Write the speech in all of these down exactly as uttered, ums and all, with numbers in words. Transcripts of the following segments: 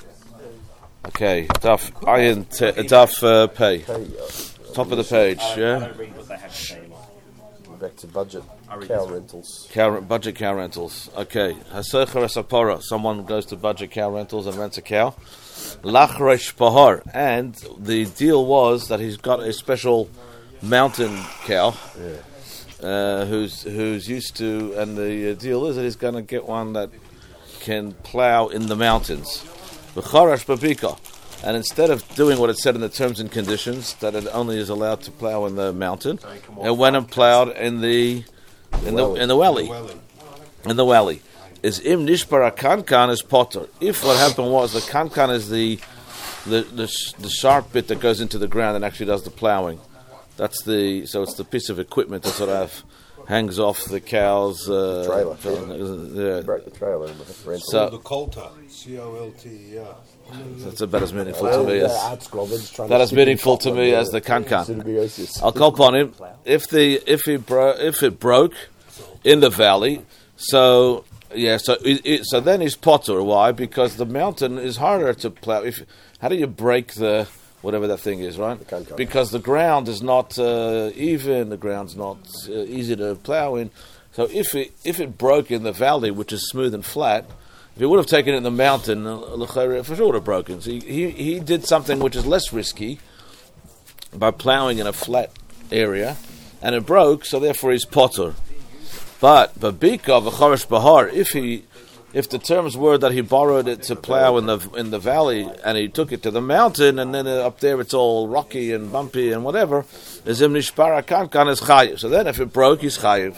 Okay, Daf Ayin Daf uh, Pay. Top of the page, yeah. Back to budget cow rentals. Cow, budget cow rentals. Okay. Hasecher Esapora. Someone goes to budget cow rentals and rents a cow. Lachresh Pahar. And the deal was that he's got a special mountain cow. Yeah. Uh, who's who's used to, and the uh, deal is that he's going to get one that can plow in the mountains. V'charash babika. And instead of doing what it said in the terms and conditions, that it only is allowed to plow in the mountain, it went and plowed in the in the in the valley. In the valley. Is im nishbar a kankan is potter. If what happened was the kankan is the the, the the sharp bit that goes into the ground and actually does the plowing. That's the so it's the piece of equipment that sort of hangs off the cow's uh, trailer. Yeah. Break the trailer. So the colter, C O L T, yeah. That's about as meaningful Well, to me yeah, as that that as meaningful to me as the kankan. I'll call upon him if the if he bro- if it broke in the valley. So yeah, so it, it, so then he's potter. Why? Because the mountain is harder to plow. If how do you break the whatever that thing is, right? The because the ground is not uh, even. The ground's not uh, easy to plow in. So if it if it broke in the valley, which is smooth and flat. If he would have taken it in the mountain, uh, for sure would have broken. So he, he he did something which is less risky by plowing in a flat area, and it broke. So therefore, he's potter. But babika v'charash bahar. If he if the terms were that he borrowed it to plow in the in the valley and he took it to the mountain, and then up there it's all rocky and bumpy and whatever, is im nishpara kankan is chayiv. So then, if it broke, he's chayiv.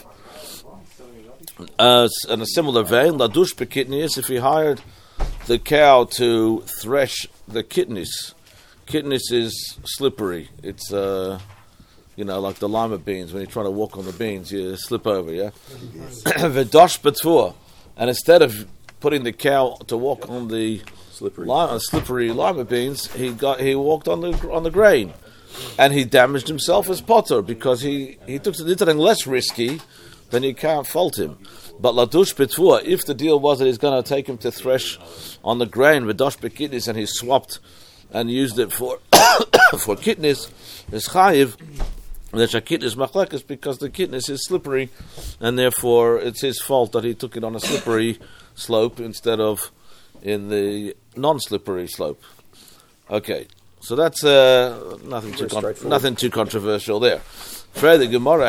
Uh, in a similar vein, ladush bekitnius, if he hired the cow to thresh the kidneys. Kidneys is slippery. It's, uh, you know, like the lima beans. When you try to walk on the beans, you slip over, yeah? V'dosh betvur. And instead of putting the cow to walk on the slippery lima, slippery lima beans, he got he walked on the on the grain. And he damaged himself as potter because he, he took did something less risky. Then you can't fault him. But ladush betvua, if the deal was that he's going to take him to thresh on the grain with dosh bekidnis, and he swapped and used it for for kidneys, is chayiv. The kidneys machlekes because the kidneys is slippery, and therefore it's his fault that he took it on a slippery slope instead of in the non-slippery slope. Okay, so that's uh, nothing too con- nothing too controversial there. Further, Gemara,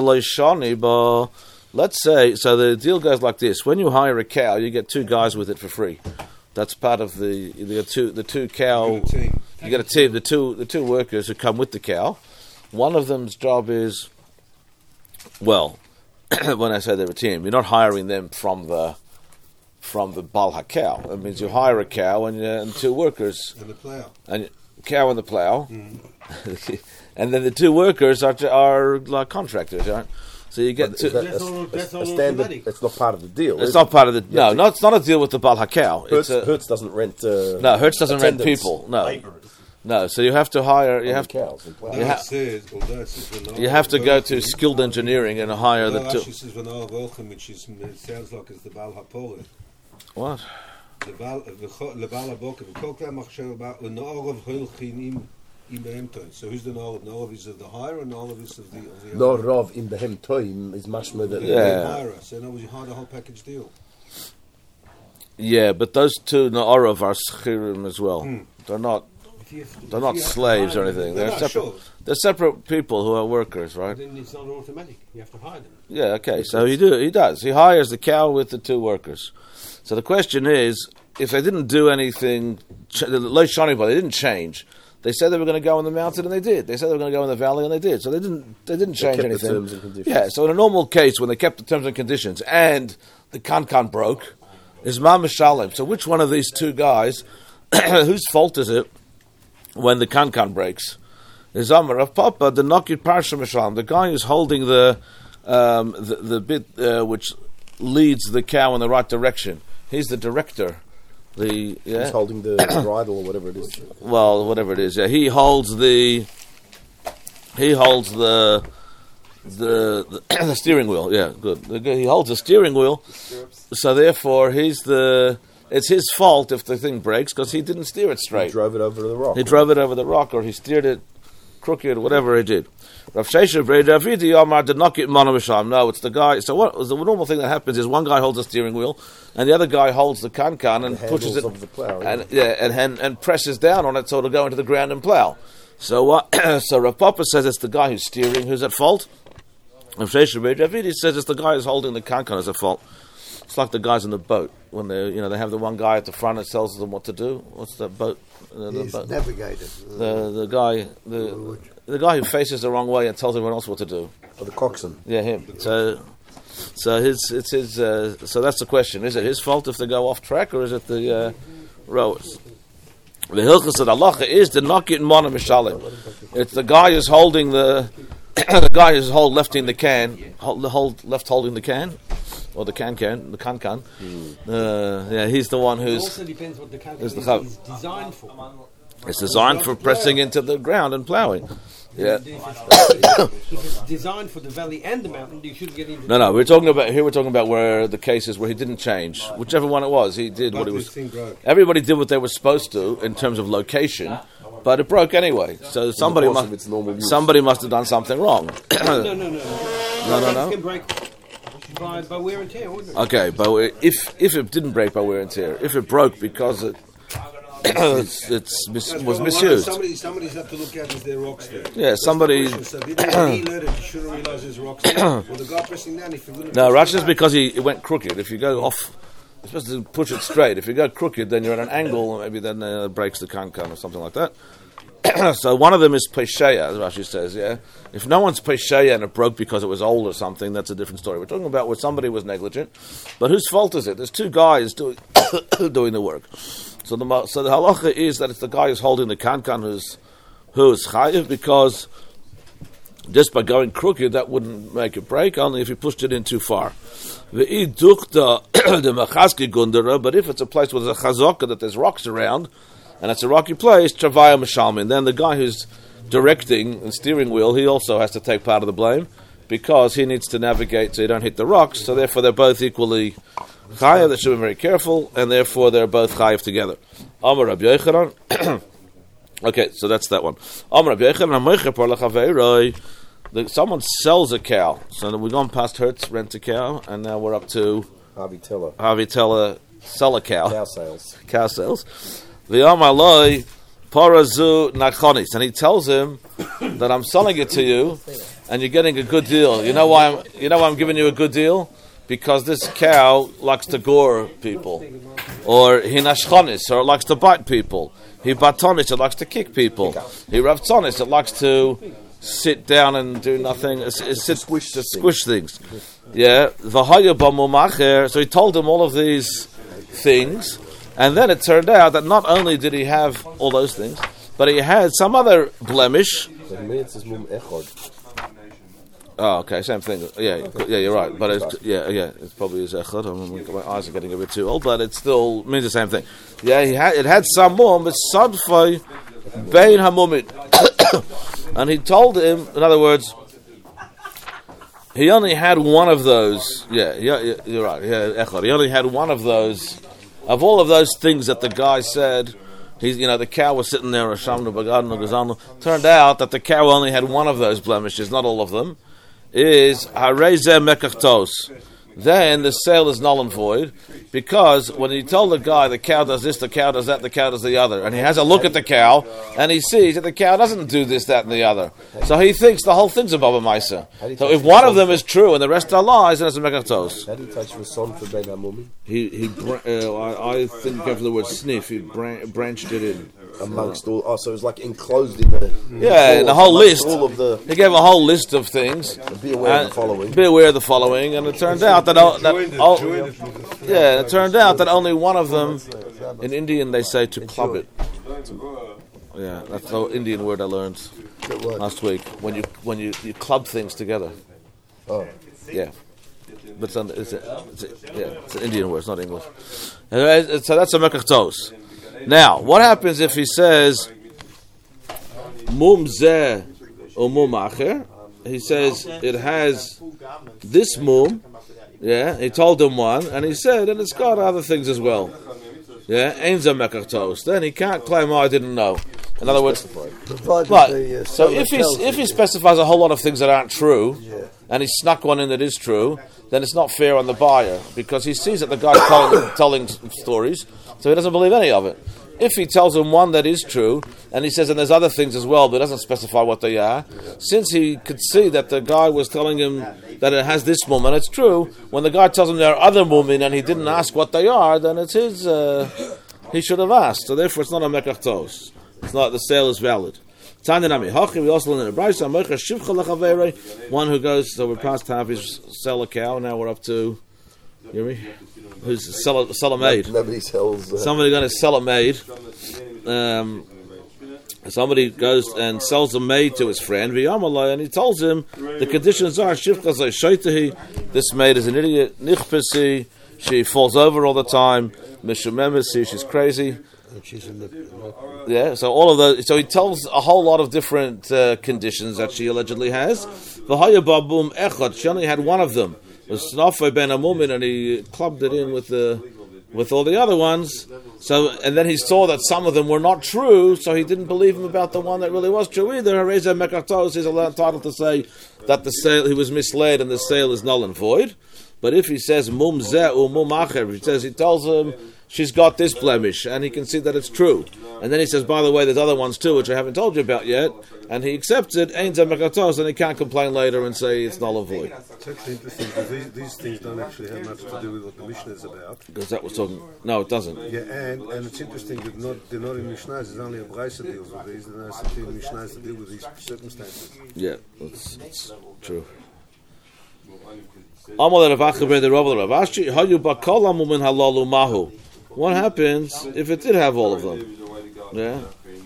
but let's say, so the deal goes like this: when you hire a cow, you get two guys with it for free. That's part of the the two the two cow. You get a team. The two the two workers who come with the cow. One of them's job is, well, when I say they're a team, you're not hiring them from the from the Baal HaCow. It means you hire a cow and, uh, and two workers and the plow and cow and the plow. Mm. And then the two workers are are like contractors, right? So you get two. That's all, that's all a standard. automatic. It's not part of the deal. It's not it? part of the no. No, it's not a deal with the Baal HaCow. Hertz, It's a, Hertz doesn't rent. Uh, no, Hertz doesn't rent attendants. people. No, no. So you have to hire. You have cows and plows. You, ha- says, well, that says when you have to I- go to skilled engineering and hire the No, two. actually says when I welcome, which is it sounds like it's the Baal HaPorah. What? The Baal the Baal HaBoker. The Kokla Machshav about the Na'arav Hilchinim. So who's the Na'arav? Na'arav is of the hire, or Na'arav is of the of the No Rav in Behem Toim is mashma that. Yeah. hire. So in other words, you hire the whole package deal. Yeah, but those two Na'arav are schirim as well. Hmm. They're not. If you have to- They're if not you have to slaves or hire them- anything. No, They're no, separate. sure. They're separate people who are workers, right? Then it's not automatic. You have to hire them. Yeah. Okay. So he do. He does. He hires the cow with the two workers. So the question is, if they didn't do anything, ch- the Lo Shani, but they didn't change. They said they were going to go in the mountain, and they did. They said they were going to go in the valley, and they did. So they didn't. They didn't change kept the anything. terms and conditions. Yeah. So in a normal case, when they kept the terms and conditions, and the kankan broke, is ma mishalem. So which one of these two guys, whose fault is it when the kankan breaks? Is Amar of Papa the Nokit Parsha Mishalem, the guy who's holding the um, the, the bit uh, which leads the cow in the right direction. He's the director. The yeah. He's holding the bridle or whatever it is. Well, whatever it is, yeah, he holds the he holds the the, the, the steering wheel. Yeah, good. The, he holds the steering wheel. So therefore, he's the it's his fault if the thing breaks because he didn't steer it straight. He drove it over the rock. He drove it over the rock, or he steered it crooked, whatever he did. Rav Shesha Brei Davidi Omar did not get Mana Misham. No, it's the guy. So what? The normal thing that happens is one guy holds the steering wheel, and the other guy holds the kankan and The pushes it, handles of the plow, and yeah, and, and and presses down on it so it'll go into the ground and plow. So uh, so Rav Papa says it's the guy who's steering who's at fault. Rav Shesha Brei Davidi says it's the guy who's holding the kankan who's at fault. It's like the guys in the boat when they, you know, they have the one guy at the front that tells them what to do. What's that boat? Uh, the He's boat. navigator. The the guy the the guy who faces the wrong way and tells everyone else what to do. Or the coxswain. Yeah, him. So so his it's his. Uh, so that's the question: is it his fault if they go off track, or is it the uh, rowers? The hilchos of halacha is the nakit mana mishalim. It's the guy who's holding the the guy who's hold lefting the can, hold, the hold left holding the can. Or the can can, the can can. Mm. Uh, yeah, he's the one who's. It also depends what the can is is, the is designed for. It's designed for pressing into the ground and ploughing. Yeah. If it's, if it's designed for the valley and the mountain, you should get into. No, no. We're talking about here. We're talking about where the cases where he didn't change, whichever one it was. He did But what he this was. thing broke. Everybody did what they were supposed to in terms of location, but it broke anyway. So somebody course must. of its normal use. Somebody must have done something wrong. No, no, no, no. No, no, no. It can break by, by wear and tear, wouldn't it? Okay, but if if it didn't break by wear and tear, if it broke because it it's, it's mis- That's was what- misused. Somebody, somebody's have to look at is there rocks there. Yeah, That's somebody- the question. So did he learn it? He should have realised there's rocks there. Well, the guy pressing down, if he wouldn't No, have Rashi is pressed because he it went crooked. If you go off, you're supposed to push it straight. If you go crooked, then you're at an angle. Maybe then uh, it breaks the kankan or something like that. So one of them is pesheya, as Rashi says. Yeah, if no one's pesheya and it broke because it was old or something, that's a different story. We're talking about where somebody was negligent, but whose fault is it? There's two guys doing doing the work. So the mo- so the halacha is that it's the guy who's holding the kankan who's who's chayiv, because just by going crooked that wouldn't make it break, only if you pushed it in too far. But if it's a place where there's a chazaka, that there's rocks around, and it's a rocky place, Travaya Mishalmin, then the guy who's directing and steering wheel, he also has to take part of the blame, because he needs to navigate so you don't hit the rocks, so therefore they're both equally chayav. They should be very careful, and therefore they're both chayav together. Amar Rabbi Yochanan. Okay, so that's that one. Amar Rabbi Yochanan, the, someone sells a cow. So we've gone past Hertz, rent a cow, and now we're up to Harvey Teller. Harvey Teller, sell a cow. Cow sales. Cow sales. V'yamaloi parazu nachonis, and he tells him that I'm selling it to you, and you're getting a good deal. You know why I'm? You know why I'm giving you a good deal? Because this cow likes to gore people, or he nashchonis, or it likes to bite people. He batonis, it likes to kick people. He ravtzonis, it likes to sit down and do nothing. It's, it's sit, squish, to squish things. Yeah. So he told him all of these things, and then it turned out that not only did he have all those things, but he had some other blemish. Oh, okay, same thing. Yeah, yeah, you're right. But it's, yeah, yeah, it's probably is echad. I mean, my eyes are getting a bit too old, but it still means the same thing. Yeah, he had it had some more, but sadfai bein hamumit, and he told him, in other words, he only had one of those. Yeah, yeah, yeah you're right. Yeah, echad. He only had one of those. Of all of those things that the guy said, he's, you know, the cow was sitting there, turned out that the cow only had one of those blemishes, not all of them, is harezeh mekachtos. Then the sale is null and void, because when he told the guy the cow does this, the cow does that, the cow does the other, and he has a look at the cow, and he sees that the cow doesn't do this, that, and the other. So he thinks the whole thing's a Baba Maisa. So if one of them is true and the rest are lies, then it's a mekachtos. How do you touch the son for Ben Hamumi? He he. Br- uh, I, I think go for the word sniff. He bran- branched it in Amongst all, oh, so it was like enclosed in the yeah, in the whole amongst list. All of the, He gave a whole list of things. be aware of And the following. Be aware of the following, and it turned out that, all, that all, yeah, it turned out that only one of them. In Indian, they say to club it. Yeah, that's the Indian word I learned last week. When you when you, you club things together. Oh, Yeah. But it's, an, it's, a, it's, a, yeah, it's an Indian word, it's not English. Anyway, so that's a mekachtos. Now, what happens if he says mum zeh or mum acher? He says it has this mum. Yeah, he told him one, and he said, and it's got other things as well. yeah, ain't a mekachtos, then he can't claim, oh, I didn't know. In other words, Provided right. the, uh, So seller if he tells if you. he specifies a whole lot of things that aren't true, Yeah. and he snuck one in that is true, then it's not fair on the buyer because he sees that the guy's telling, telling stories, so he doesn't believe any of it. If he tells him one that is true, and he says, and there's other things as well, but doesn't specify what they are, since he could see that the guy was telling him that it has this mum, and it's true, when the guy tells him there are other mumin and he didn't ask what they are, then it's his, uh, he should have asked. So therefore it's not a mekach tos. It's not, the sale is valid. Tanyanami, Hachi, we also learn in the Brisa, Mocha Shivcha Lechavere, one who goes, so we're past half his sell a cow, now we're up to, you hear me? Who's sell a, sell a maid. Nobody sells. Uh, Somebody going to sell a maid. Um, somebody goes and sells a maid to his friend, V'yamalai, and he tells him the conditions are Shivcha Zay Shaitahi, this maid is an idiot, Nichpesi, she falls over all the time, Mishumemesi, she's crazy. And she's in the. Yeah, so all of those. So he tells a whole lot of different uh, conditions that she allegedly has. V'haya babum echad. She only had one of them. It was Snafay ben Amumin, and he clubbed it in with the with all the other ones. So, and then he saw that some of them were not true, so he didn't believe him about the one that really was true either. Hareza mekatos is entitled to say that the sale he was misled and the sale is null and void. But if he says mum zeh or mum acher, he says he tells him she's got this blemish, and he can see that it's true. And then he says, by the way, there's other ones too, which I haven't told you about yet, and he accepts it, ain't mekatos, and he can't complain later and say it's null and void. It's actually interesting because these, these things don't actually have much to do with what the Mishnah is about. Because that was talking, no, it doesn't. Yeah, and, and it's interesting that not, they're not in Mishnahs, there's only a Braisa deals with these, and there's something in Mishnahs to deal with these circumstances. Yeah, that's, that's true. Amal Rav Acha ben Rav Rav Ashi, hayu bakol amumin halalu mahu. What happens if it did have all of them? Yeah.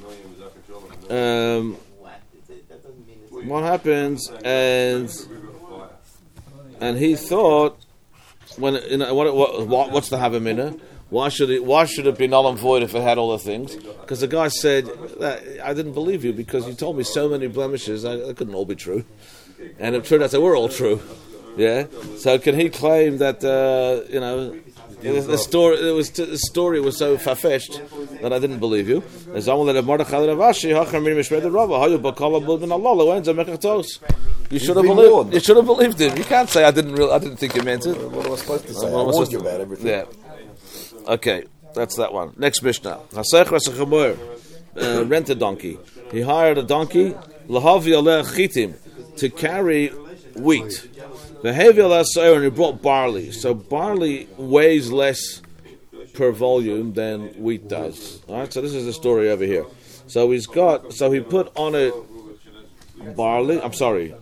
Um, what happens and and he thought when you know what, what, what what's the havamina? Why should it why should it be null and void if it had all the things? Because the guy said that, I didn't believe you because you told me so many blemishes. I, they couldn't all be true, and it turned out they were all true. Yeah. So can he claim that uh, you know? The, the story it was the story was so far-fetched that I didn't believe you. You should have believed. You should have believed him. You can't say I didn't. Really, I didn't think you meant it. what am I supposed to say? I What am I warned supposed you to- about everything. Yeah. Okay, that's that one. Next Mishnah. Hasech Rasachamur uh, rent a donkey. He hired a donkey lahavi aleh chitim to carry wheat. Behavi aleh sayer, and he brought barley. So barley weighs less per volume than wheat does. All right. So this is the story over here. So he's got. So he put on it barley. I'm sorry.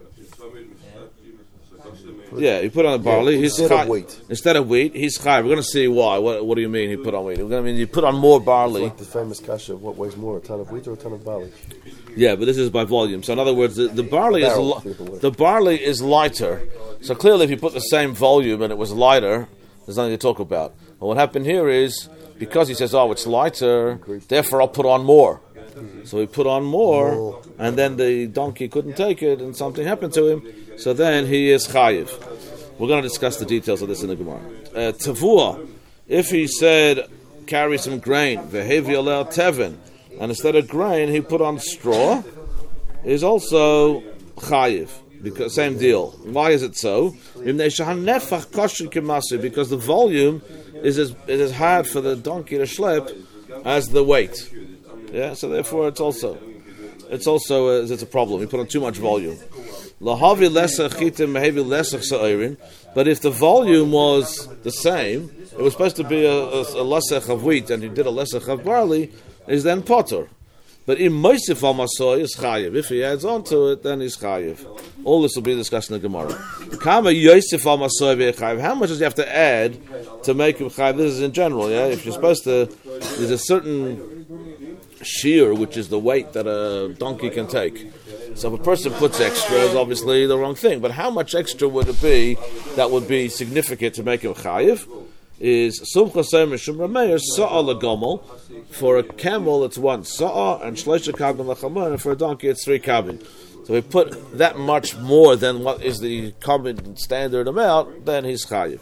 Yeah, he put on the barley. Yeah, he's instead of chai- wheat. Instead of wheat, he's chai. We're going to see why. What, what do you mean he put on wheat? We're going to mean you put on more barley. Like the famous kasha of what weighs more, a ton of wheat or a ton of barley? Yeah, but this is by volume. So in other words, the, the barley is Barrel, li- people would. the barley is lighter. So clearly, if you put the same volume and it was lighter, there's nothing to talk about. But what happened here is because he says, "Oh, it's lighter, therefore I'll put on more." So he put on more, and then the donkey couldn't take it, and something happened to him. So then he is chayiv. We're going to discuss the details of this in the Gemara. Uh, Tavua, if he said, carry some grain, vehevi alel tevin, and instead of grain he put on straw, is also chayiv. Because same deal. Why is it so? Because the volume is as, is as hard for the donkey to schlep as the weight. Yeah, so therefore it's also it's also a, it's a problem. You put on too much volume. Lahavi lesser chitim mehevi lesser sa'irin. But if the volume was the same, it was supposed to be a, a, a lesser of wheat, and you did a lesser of barley, is then potter. But in moisif al masoy is chayiv. If he adds on to it, then he's chayiv. All this will be discussed in the Gemara. Kama yosef al masoy ve'chayiv. How much does he have to add to make him chayiv? This is in general. Yeah, if you're supposed to, there's a certain shear, which is the weight that a donkey can take. So if a person puts extra, it's obviously the wrong thing. But how much extra would it be that would be significant to make him chayiv? Is sumcha seir mishum rameir sa'a legomel. For a camel, it's one sa'a, and shleisha kabin lechamon, and for a donkey, it's three kabin. So we put that much more than what is the common standard amount, then he's chayiv.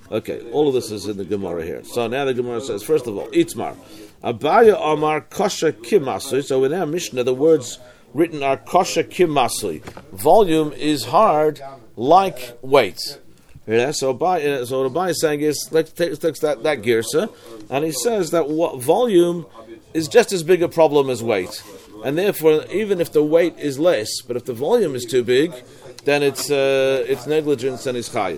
Okay, all of this is in the Gemara here. So now the Gemara says, first of all, Itmar. Abaya Amar Kosha Kimasui. So in our Mishnah, the words written are Kosha Kimasui. Volume is hard like weight. Yeah, so Abaya, so what Abaya is saying is, let's take, let's take that, that girsa, and he says that what, volume is just as big a problem as weight. And therefore, even if the weight is less, but if the volume is too big, then it's uh, it's negligence and it's chayiv.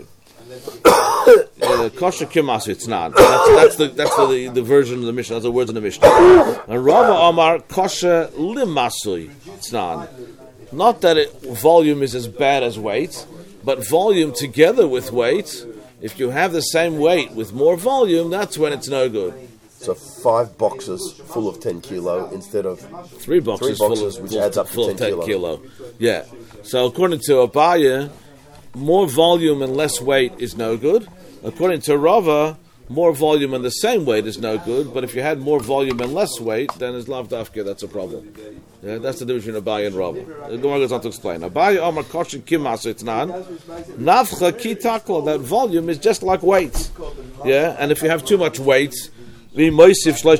Kosher kimas it's not. That's, that's the that's the, the version of the Mishnah. That's the words in the Mishnah. And Rava Amar kosher limasui it's not. Not that it, volume is as bad as weight, but volume together with weight. If you have the same weight with more volume, that's when it's no good. So five boxes full of ten kilo instead of three boxes, three boxes full of, which full, adds up full to of ten, ten kilo. kilo. Yeah. So according to Abaya, more volume and less weight is no good. According to Rava, more volume and the same weight is no good. But if you had more volume and less weight, then it's lav dafka. That's a problem. Yeah, that's the difference between Abaya and Rava. The Gemara goes on to explain. Abaya Amar Koshin Kimas it's nan nafcha ki takla. That volume is just like weight. Yeah, and if you have too much weight, you put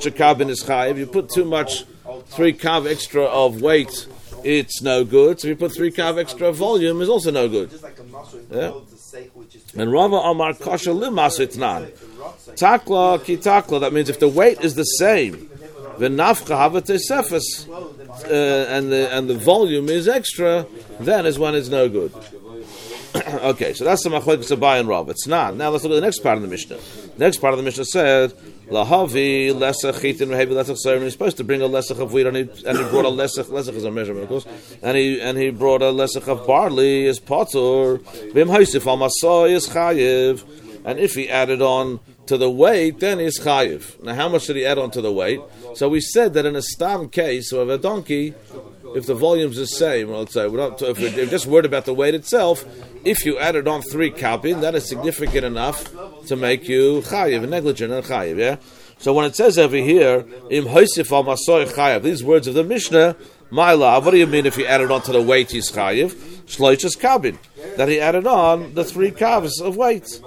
too much three kav extra of weight, it's no good. So if you put three kav extra of volume, is also no good. Yeah. And Rava Amar Kasha Limas Itnan. Takla ki takla, that means if the weight is the same, the nafcha havate sefes, and the and the volume is extra, then is when it's no good. Okay, so that's the machlokes Abaya and Rav. It's not. Now let's look at the next part of the Mishnah. The next part of the Mishnah said, Lahavi lesach chitin rehevi lesach serim. He's supposed to bring a lesach of wheat, and he, and he brought a lesach. Lesach is a measurement, of course. And he and he brought a lesach of barley as patur. Vim haisif al masai is chayiv. And if he added on to the weight, then he's chayiv. Now, how much did he add on to the weight? So we said that in a stam case of a donkey, if the volume's the same, well, let's say, we're not, if we're just worried about the weight itself, if you added on three kabin, that is significant enough to make you chayiv, negligent and chayiv, yeah? So when it says over here, im hoisif al masoy chayiv, these words of the Mishnah, my love, what do you mean if he added on to the weight he's chayiv? Shloishes kabin, that he added on the three kavs of weight.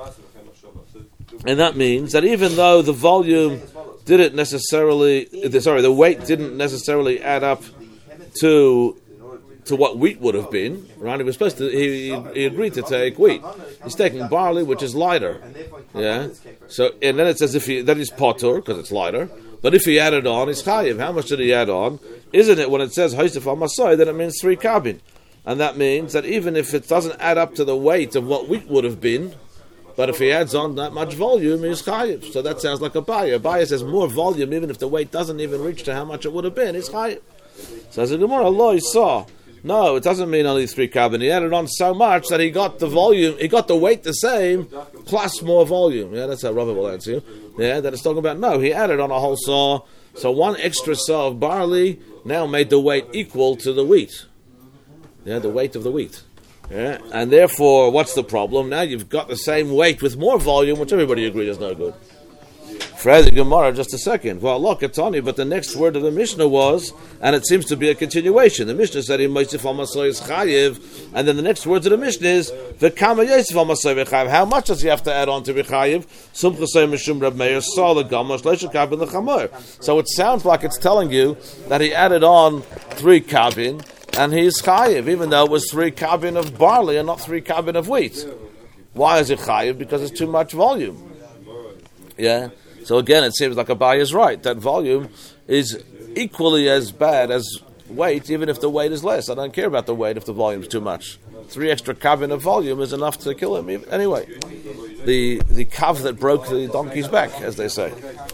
And that means that even though the volume didn't necessarily, sorry, the weight didn't necessarily add up to to what wheat would have been, right? He was supposed to. He, he agreed to take wheat. He's taking barley, which is lighter. Yeah. So and then it says if he that is potur because it's lighter. But if he added on, it's chayiv. How much did he add on? Isn't it when it says hoisef al masai, then it means three kabin, and that means that even if it doesn't add up to the weight of what wheat would have been, but if he adds on that much volume, he's chayiv. So that sounds like a Abaya. Abaya says more volume, even if the weight doesn't even reach to how much it would have been, he's chayiv. So as a Gemara, Allah, he saw. No, it doesn't mean only three kabin. He added on so much that he got the volume, he got the weight the same, plus more volume. Yeah, that's how Rabbi will answer you. Yeah, that it's talking about, no, he added on a whole saw. So one extra saw of barley now made the weight equal to the wheat. Yeah, the weight of the wheat. Yeah, and therefore, what's the problem? Now you've got the same weight with more volume, which everybody agrees is no good. Further Gemara, just a second. Well, look, it's only, but the next word of the Mishnah was, and it seems to be a continuation. The Mishnah said, "Im Moisif al Masay is chayiv," and then the next words of the Mishnah is, "V'kama Yosef al Masay v'chayiv." How much does he have to add on to be chayiv? Sum chasei mishum Reb Meir saw the gamash leisha kabin the chamor. So it sounds like it's telling you that he added on three kabin, and he's chayiv, even though it was three kabin of barley and not three kabin of wheat. Why is it chayiv? Because it's too much volume. Yeah. So again, it seems like Abaya is right. That volume is equally as bad as weight, even if the weight is less. I don't care about the weight if the volume is too much. Three extra kabin of volume is enough to kill him. Anyway, the the kav that broke the donkey's back, as they say.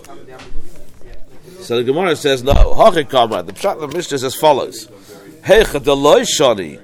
So the Gemara says, no. Hachi kamad. The pshat of the Mishnah is as follows. Heicha deloi shani.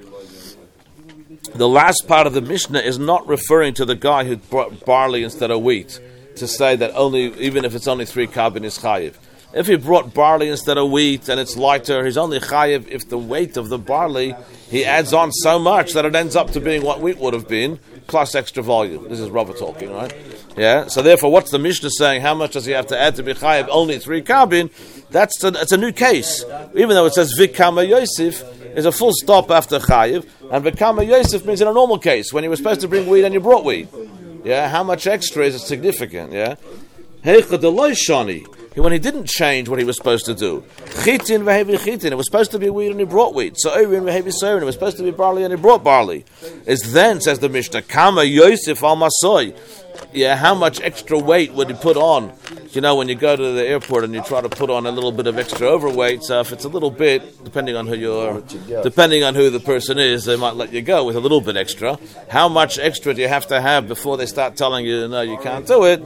The last part of the Mishnah is not referring to the guy who brought barley instead of wheat, to say that only, even if it's only three kabin, is chayiv. If he brought barley instead of wheat and it's lighter, he's only chayiv if the weight of the barley, he adds on so much that it ends up to being what wheat would have been, plus extra volume. This is Rava talking, right? Yeah. So therefore, what's the Mishnah saying? How much does he have to add to be chayiv? Only three kabin. That's a, that's a new case. Even though it says Vikama Yosef, is a full stop after chayiv, and Vikama Yosef means in a normal case, when you were supposed to bring wheat and you brought wheat. Yeah, how much extra is significant? Yeah, heicha deloy shani. When he didn't change what he was supposed to do, chitin v'hevi chitin. It was supposed to be wheat and he brought wheat. So oirin v'hevi soirin. It was supposed to be barley and he brought barley. It's then, says the Mishnah, kama yosef al masoy. Yeah, how much extra weight would he put on? You know, when you go to the airport and you try to put on a little bit of extra overweight, so if it's a little bit, depending on who you're, depending on who the person is, they might let you go with a little bit extra. How much extra do you have to have before they start telling you, no, you can't do it?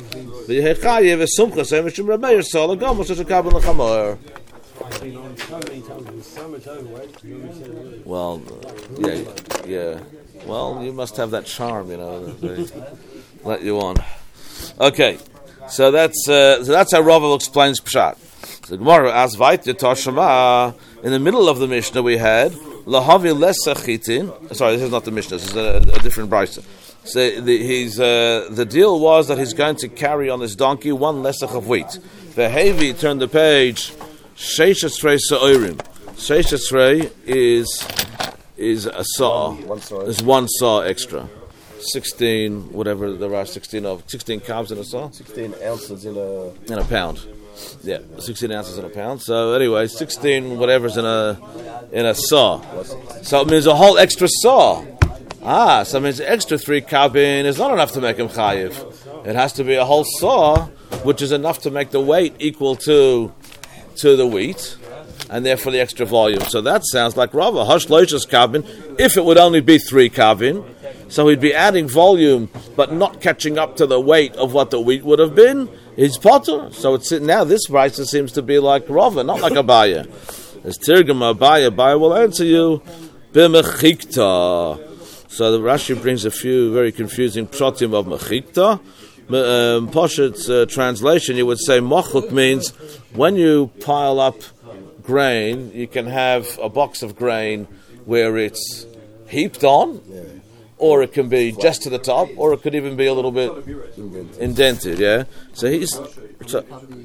Well, yeah, yeah. Well, you must have that charm, you know. They let you on. Okay, so that's uh, so that's how Rava explains Pshat. So the Gemara asks, "Vayt Toshama." In the middle of the Mishnah, we had lahavi lesachitin. Sorry, this is not the Mishnah. This is a, a different brisa. So the, he's uh, the deal was that he's going to carry on this donkey one lesach of wheat. The Hevi turned the page. Sheishatzrei sa'orim. Sheishatzrei is is a saw. One saw. There's one saw extra. Sixteen, whatever there are, sixteen of sixteen carbs in a saw. Sixteen ounces in a in a pound. Yeah, sixteen ounces in a pound. So anyway, sixteen whatever's in a in a saw. So it means a whole extra saw. Ah, so it means extra three carbin is not enough to make him chayiv. It has to be a whole saw, which is enough to make the weight equal to to the wheat, and therefore the extra volume. So that sounds like Rava. Hush loishas carbin. If it would only be three carbin, so he'd be adding volume, but not catching up to the weight of what the wheat would have been. He's potter. So it's now this price seems to be like Rava, not like Abaya. As Tirgum Abaya, Abaya will answer you b'mechikta. So the Rashi brings a few very confusing pshatim of mechikta. Um, Poshet's uh, translation, you would say mochuk means when you pile up grain, you can have a box of grain where it's heaped on, or it can be just to the top, or it could even be a little bit indented. Yeah. So he's so,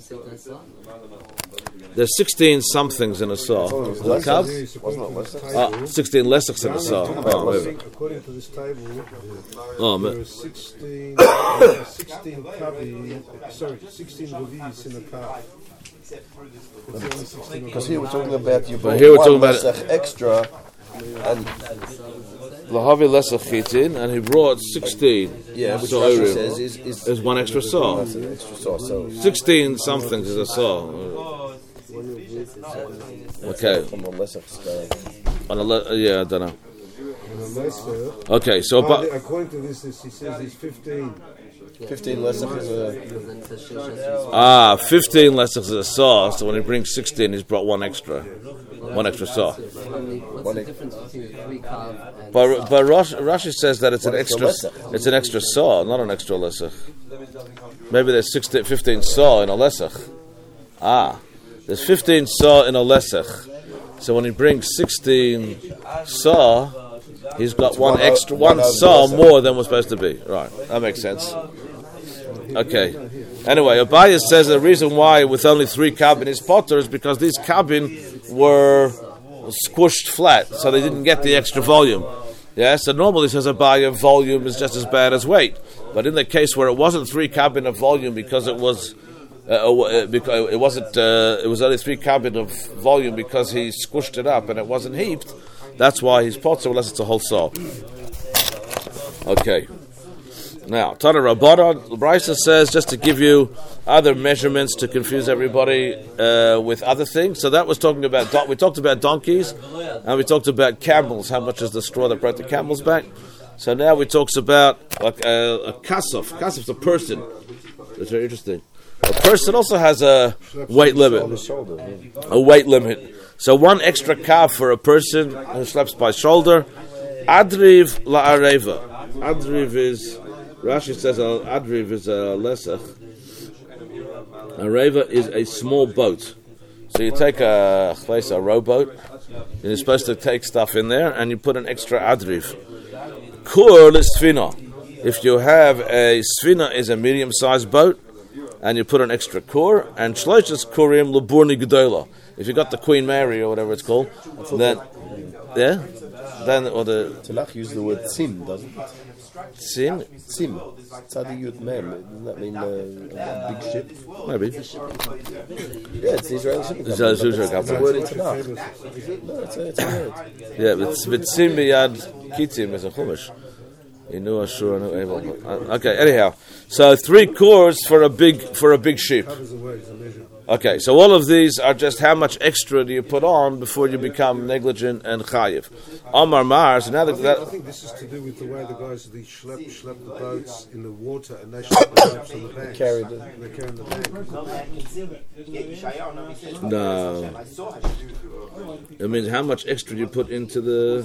there's sixteen somethings in a saw. Is that cab? Ah, sixteen lessons in a saw. Oh, maybe. According to this table, Oh, there ma- are sixteen, sixteen kabi, sorry, sixteen revis in a car. because here we're talking about you brought here we're one talking about lesach extra, and Lahavi lesach chitin, and he brought sixteen. yeah, which So Rashi Rashi says is is There's one extra saw. that's an extra sauce. So Sixteen somethings is a saw. Okay. on the lesach scale, On a le- yeah, I don't know. And a lesser, Okay, so oh, but the- according to this, this, he says it's fifteen. fifteen lesach is a ah, fifteen lessons is a saw. So when he brings sixteen, he's brought one extra, one extra saw. What's the difference between three carb and But but Rashi, Rashi says that it's an One extra extra, lesach. it's an extra saw, not an extra lesach. Maybe there's sixteen, fifteen saw in a lesach. Ah, there's fifteen saw in a lesach. So when he brings sixteen saw, he's got one, one o- extra, one one over saw lesach. more than was supposed to be. Right, that makes sense. Okay. Anyway, Abaya says the reason why with only three cabin is potter is because these cabin were squished flat, so they didn't get the extra volume. Yeah, so normally says Abaya volume is just as bad as weight, but in the case where it wasn't three cabin of volume because it was, uh, uh, because it wasn't, uh, it was only three cabin of volume because he squished it up and it wasn't heaped. That's why he's potter unless it's a whole saw. Okay. Now, Tana Rabbanan, Brisa says, just to give you other measurements to confuse everybody uh, with other things. So that was talking about, don- we talked about donkeys, and we talked about camels, how much is the straw that brought the camel's back. So now we talks about like a, a kasuf. Kasuf's a person. That's very interesting. A person also has a weight limit. A weight limit. So one extra calf for a person who sleeps by shoulder. Adriv la'areva. Adriv is... Rashi says uh, Adriv is a lesach. A reva is a small boat. So you take a place, a rowboat, and you're supposed to take stuff in there, and you put an extra Adriv. Kur l'sfina. If you have a sfina is a medium-sized boat, and you put an extra kur, and shloishes kurim leburni gedola. If you got the Queen Mary or whatever it's called, then yeah, then or the Tanakh uses the word sim, doesn't it? Sim? Sim. Tzadi Yud Mem. Doesn't that mean uh, a big ship? Maybe. Yeah, it's the Israeli shipping It's company. a Israeli It's a company. word in Tanakh. No, it's a, it's a word. Yeah, but but Sim biyad kitim is a chumash. Inu ashur anu evel. Okay, anyhow. So three cores for a big for a big sheep. Covers the words, the measure. Okay, so all of these are just how much extra do you put on before you become negligent and chayiv. Amar Mar, so now I that, think, I that think this is to do with the way the guys they schlep, schlep the boats in the water and they schlep the boats on the bank. Carried it. They carry the bank. no, it means how much extra you put into the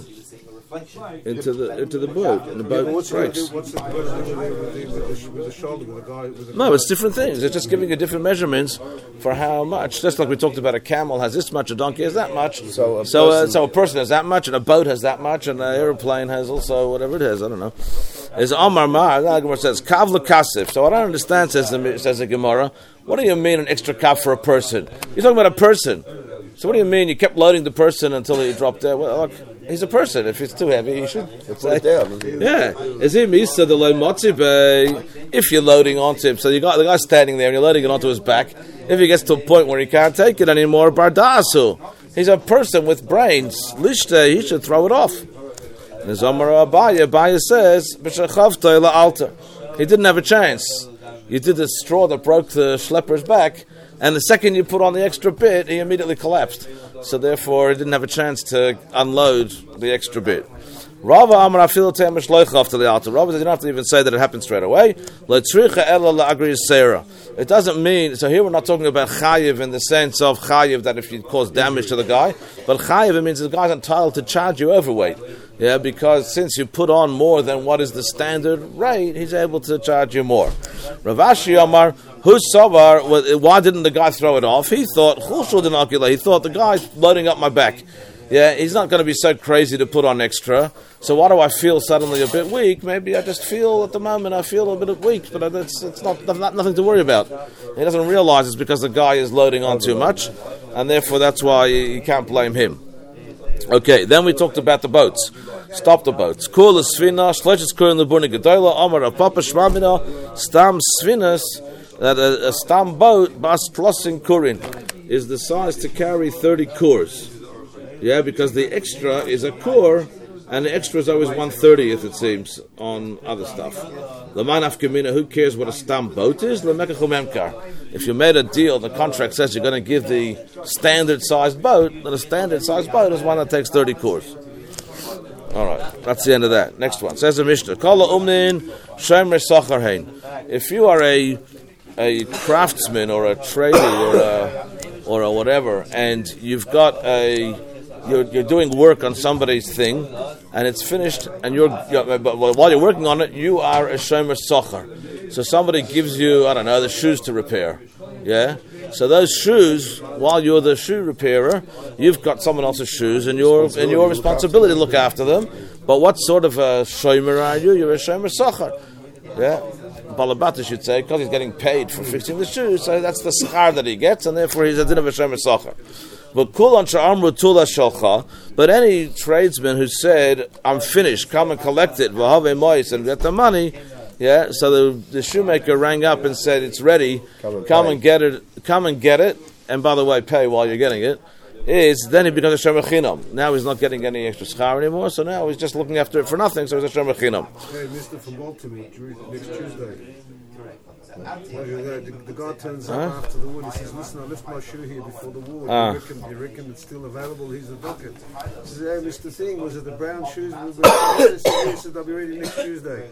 into the into the boat, and the boat What's the, breaks. what's the, what's the, with, the, with, the, with, the, with the shoulder, with the guy, with the No, it's different things. It's just giving you different measurements for how much. Just like we talked about, a camel has this much, a donkey has that much. So a so, uh, person- so a person has that much, and a boat has that much, and an airplane has also whatever it has. I don't know. Is Amar Mar? The Gemara says Kavla Kasif. So what I don't understand, says the says the Gemara. What do you mean an extra kav for a person? You're talking about a person. So what do you mean you kept loading the person until he dropped dead? Well, look, he's a person. If it's too heavy, he should Put it down. yeah, is he misa the low motzibay? If you're loading onto him, so you got the guy standing there and you're loading it onto his back. If he gets to a point where he can't take it anymore, bardasu. He's a person with brains. Lishte, he should throw it off. And his Omar Abaya, Abaya says, "B'shachavta ila alta." He didn't have a chance. You did the straw that broke the schlepper's back, and the second you put on the extra bit, he immediately collapsed. So therefore, he didn't have a chance to unload the extra bit. Rava Amar Afil Temish Loichav to the altar. Rava says you don't have to even say that it happened straight away. Letricha ella la'agri Sarah. It doesn't mean, so here we're not talking about chayiv in the sense of chayiv that if you cause damage to the guy, but chayiv it means the guy's entitled to charge you overweight. Yeah, because since you put on more than what is the standard rate, he's able to charge you more. Rav Ashi Amar, who's savar? Why didn't the guy throw it off? He thought chushul denakila. He thought the guy's loading up my back. Yeah, he's not going to be so crazy to put on extra. So why do I feel suddenly a bit weak? Maybe I just feel at the moment I feel a bit weak, but it's, it's not, not nothing to worry about. He doesn't realize it's because the guy is loading on too much, and therefore that's why you, you can't blame him. Okay, then we talked about the boats. Stop the boats. Kul svina, shleches kurin lebuni gedola, Amar Rav Papa Shmamina, stam svinas, that a, a stam boat, bas klosin kurin, is the size to carry thirty kurs. Yeah, because the extra is a kur, and the extra is always one thirtieth, it seems, on other stuff. L'man afkamina, who cares what a stam boat is? L'mekachum emkar. If you made a deal, the contract says you're going to give the standard-sized boat, then a standard-sized boat is one that takes thirty kurs. All right, that's the end of that. Next one. Says the Mishnah, Kala umnin shemer sachar hein. If you are a a craftsman or a trader or a, or a whatever, and you've got a You're, you're doing work on somebody's thing, and it's finished, and you're, you're but while you're working on it, you are a shomer socher. So somebody gives you, I don't know, the shoes to repair. Yeah? So those shoes, while you're the shoe repairer, you've got someone else's shoes, and your and your responsibility to look after them. But what sort of a shomer are you? You're a shomer socher. Yeah? Balabata should say, because he's getting paid for fixing the shoes, so that's the schar that he gets, and therefore he's a din of a shomer socher. But but any tradesman who said, I'm finished, come and collect it, and get the money, yeah, so the, the shoemaker rang up and said, it's ready, come and, come and get it, come and get it, and by the way, pay while you're getting it, is then he becomes a shomer chinam. Now he's not getting any extra schar anymore, so now he's just looking after it for nothing, so he's a shomer chinam. Hey, Mister from Baltimore, next Tuesday. Well, the, the, the guy turns up huh? after the wood. He says, "Listen, I left my shoe here before the war. Uh. You, reckon, you reckon it's still available?" He's the docket. He says, "Hey, Mister Thing, was it the brown shoes?" We were he said, "They'll be ready next Tuesday."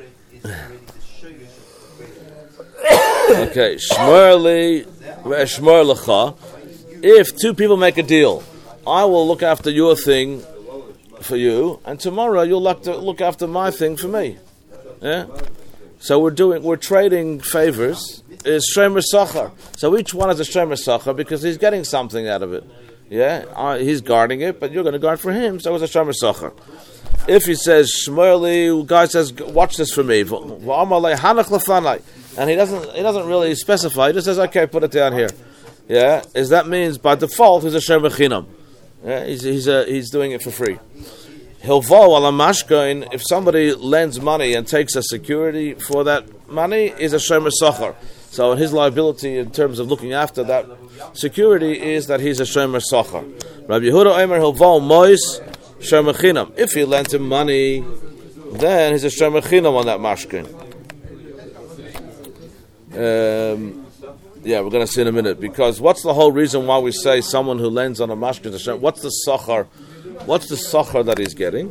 Okay, shmorli, shmorlecha. If two people make a deal, I will look after your thing for you, and tomorrow you'll look, to, look after my thing for me. Yeah. So we're doing, we're trading favors. Is shomer sachar. So each one is a shomer sachar because he's getting something out of it. Yeah, uh, he's guarding it, but you're going to guard for him. So it's a shomer sachar. If he says shmorli, guy says, watch this for me, and he doesn't, he doesn't really specify. He just says, okay, put it down here. Yeah, is that means by default he's a shomer chinam. Yeah, he's he's a, he's doing it for free. Hilvo ala mashkain, if somebody lends money and takes a security for that money, is a shomer socher. So his liability in terms of looking after that security is that he's a shomer socher. Rabbi Yehuda Omer hilvo mois shomer chinam. If he lent him money, then he's a shomer chinam on that mashkain. Um, yeah, we're going to see in a minute, because what's the whole reason why we say someone who lends on a mashkin to shomer? What's the socher? What's the socher that he's getting?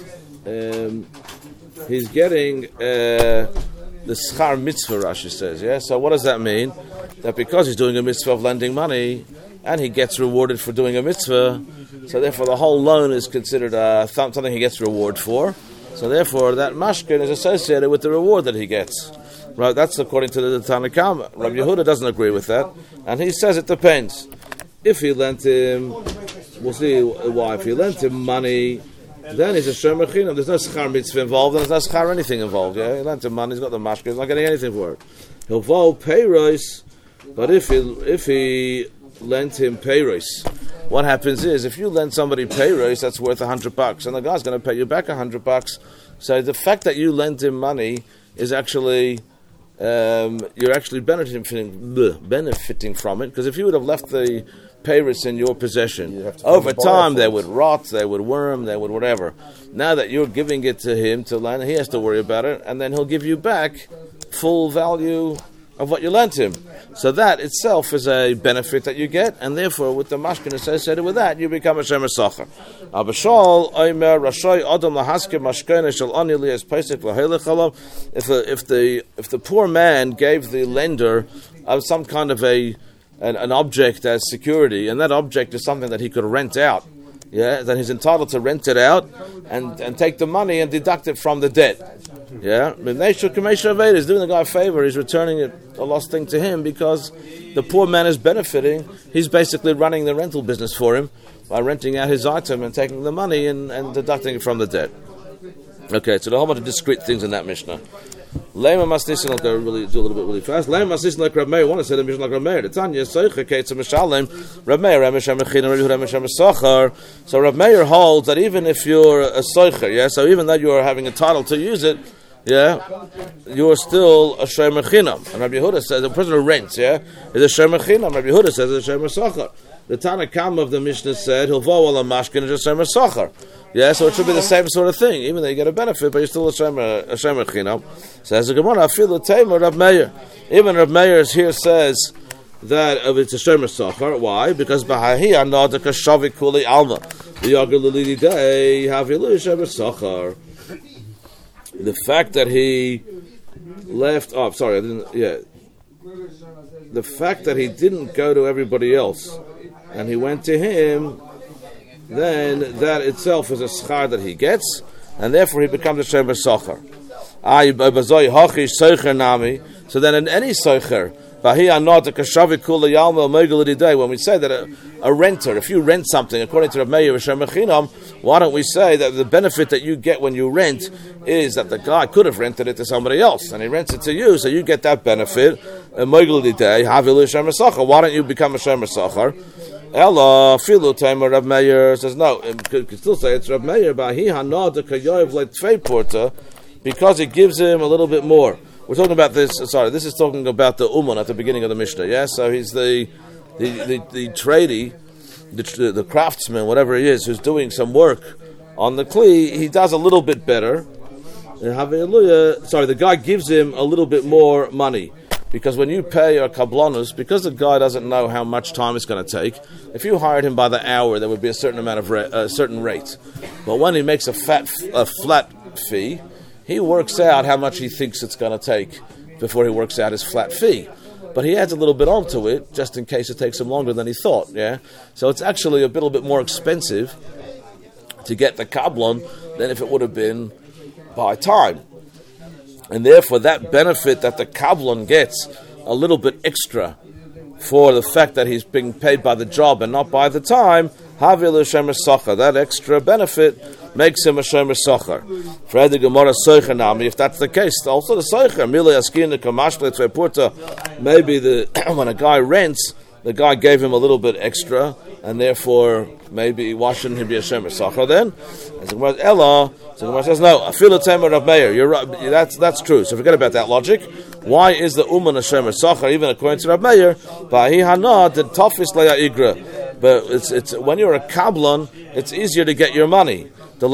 Um, he's getting uh, the schar mitzvah, Rashi says. Yeah. So what does that mean? That because he's doing a mitzvah of lending money, and he gets rewarded for doing a mitzvah, so therefore the whole loan is considered uh, something he gets reward for. So therefore that mashkin is associated with the reward that he gets. Right, that's according to the Tanna Kama. Rabbi Yehuda doesn't agree with that, and he says it depends. If he lent him, we'll see why. If he lent him money, then he's a shomer chinam. There's no schar mitzvah involved, and there's no schar anything involved. Yeah, he lent him money. He's got the mashke. He's not getting anything for it. He'll vow payros, but if he if he lent him payros, what happens is if you lend somebody payros that's worth a hundred bucks, and the guy's going to pay you back a hundred bucks. So the fact that you lent him money is actually Um, you're actually benefiting benefiting from it, because if you would have left the payros in your possession, over time they would rot, they would worm, they would whatever. Now that you're giving it to him to lend, he has to worry about it, and then he'll give you back full value of what you lent him. So that itself is a benefit that you get, and therefore with the mashkin associated with that, you become a shomer socher. Abashal Omer Rashay Adam Lahaske Mashkene Shal Ani Lias Pesach Lahelechalav. If the if the if the poor man gave the lender of some kind of a an, an object as security, and that object is something that he could rent out, yeah, then he's entitled to rent it out and, and take the money and deduct it from the debt. Yeah, he's doing the guy a favor. He's returning it, a lost thing to him, because the poor man is benefiting. He's basically running the rental business for him by renting out his item and taking the money and, and deducting it from the debt. Okay, so there are a whole bunch of discrete things in that Mishnah. Lema Masnisin, I'll go really, do a little bit really fast. Lema Masnisin like Rav Meir. I want to say the Mishnah like Rav Meir. The Tanya, Soicha, Keitza, Mishalem, Rav Meir, Ramesh, Ramechin, Rav Yehuda, Ramesh, Ramesachar. So Rav Meir holds that even if you're a Soicha, yeah, so even though you're having a title to use it, yeah, you're still a shomer chinam. And Rabbi Yehuda says the person who rents, yeah, is a shomer chinam. Rabbi Yehuda says it's a shomer socher. The Tanna Kama of the Mishnah said he'll vow ala mashkin is a shomer socher. Yeah, so it should be the same sort of thing. Even though you get a benefit, but you're still a shomer a shomer chinam. Says the Gemara, I feel the tamer Rav Meir. Even Rav Meir here says that uh, it's a shomer socher. Why? Because b'hahi anad kashavik kuli alma the yagal lili day have you shomer socher. The fact that he left, oh, sorry, I didn't, yeah. The fact that he didn't go to everybody else and he went to him, then that itself is a schar that he gets, and therefore he becomes a shomer socher. So then in any socher, when we say that a, a renter, if you rent something, according to Rav Meir, why don't we say that the benefit that you get when you rent is that the guy could have rented it to somebody else, and he rents it to you, so you get that benefit. Why don't you become a shomer socher? Ella, Filu Tamer Rav Meir says no. It could, could still say it's Rav Meir, but he hanad kayoyev like tvei porta, because it gives him a little bit more. We're talking about this. Sorry, this is talking about the Uman at the beginning of the Mishnah. Yeah, so he's the the the, the tradie, the, the craftsman, whatever he is, who's doing some work on the kli. He does a little bit better. Sorry, the guy gives him a little bit more money, because when you pay a kablanus, because the guy doesn't know how much time it's going to take. If you hired him by the hour, there would be a certain amount of ra- a certain rate. But when he makes a fat a flat fee, he works out how much he thinks it's going to take before he works out his flat fee. But he adds a little bit onto it, just in case it takes him longer than he thought, yeah? So it's actually a little bit more expensive to get the kablon than if it would have been by time. And therefore that benefit that the kablon gets, a little bit extra for the fact that he's being paid by the job and not by the time, havil shomer socher, that extra benefit makes him a shomer socher. For the Gemara socher nami, if that's the case, also the socher mili askin the kamashlet tvei porta. Maybe the when a guy rents, the guy gave him a little bit extra, and therefore maybe why shouldn't he be a Shomer Sachar then? As the Gemara Ella, so the Gemara says no. Afilu Temer Rav Meir. You're right. That's that's true. So forget about that logic. Why is the Uman a Shomer Sachar even according to Rav Meir? Bahi Hana the Tafis Leya Igra. But it's it's when you're a kablan, it's easier to get your money. The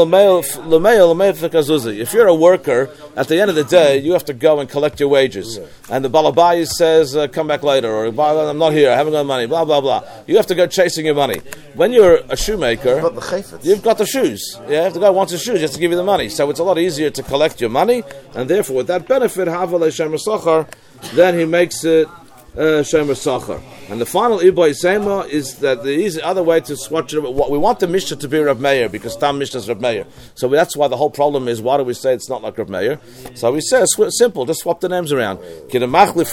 if you're a worker, at the end of the day, you have to go and collect your wages. And the balabai says, uh, come back later, or I'm not here, I haven't got money, blah, blah, blah. You have to go chasing your money. When you're a shoemaker, You've got the chayfetz. You've got the shoes. You have to go wants his shoes, he has to give you the money. So it's a lot easier to collect your money, and therefore with that benefit, then he makes it Uh, Shomer Sachar. And the final Iboy Sema is that the easy other way to swatch it. What we want the Mishnah to be Rav Meir because Tam Mishnah is Rav Meir. So that's why the whole problem is why do we say it's not like Rav Meir? So we say it's simple, just swap the names around. Rav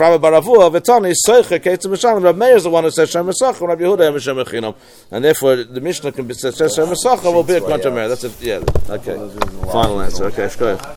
Meir is the one who says Shomer Sachar, Rabbi Yehuda is Shomer Chinam, and therefore the Mishnah can be says Shomer Sachar will be a Kontra Meir. That's it. Yeah. Okay. Final answer. Okay.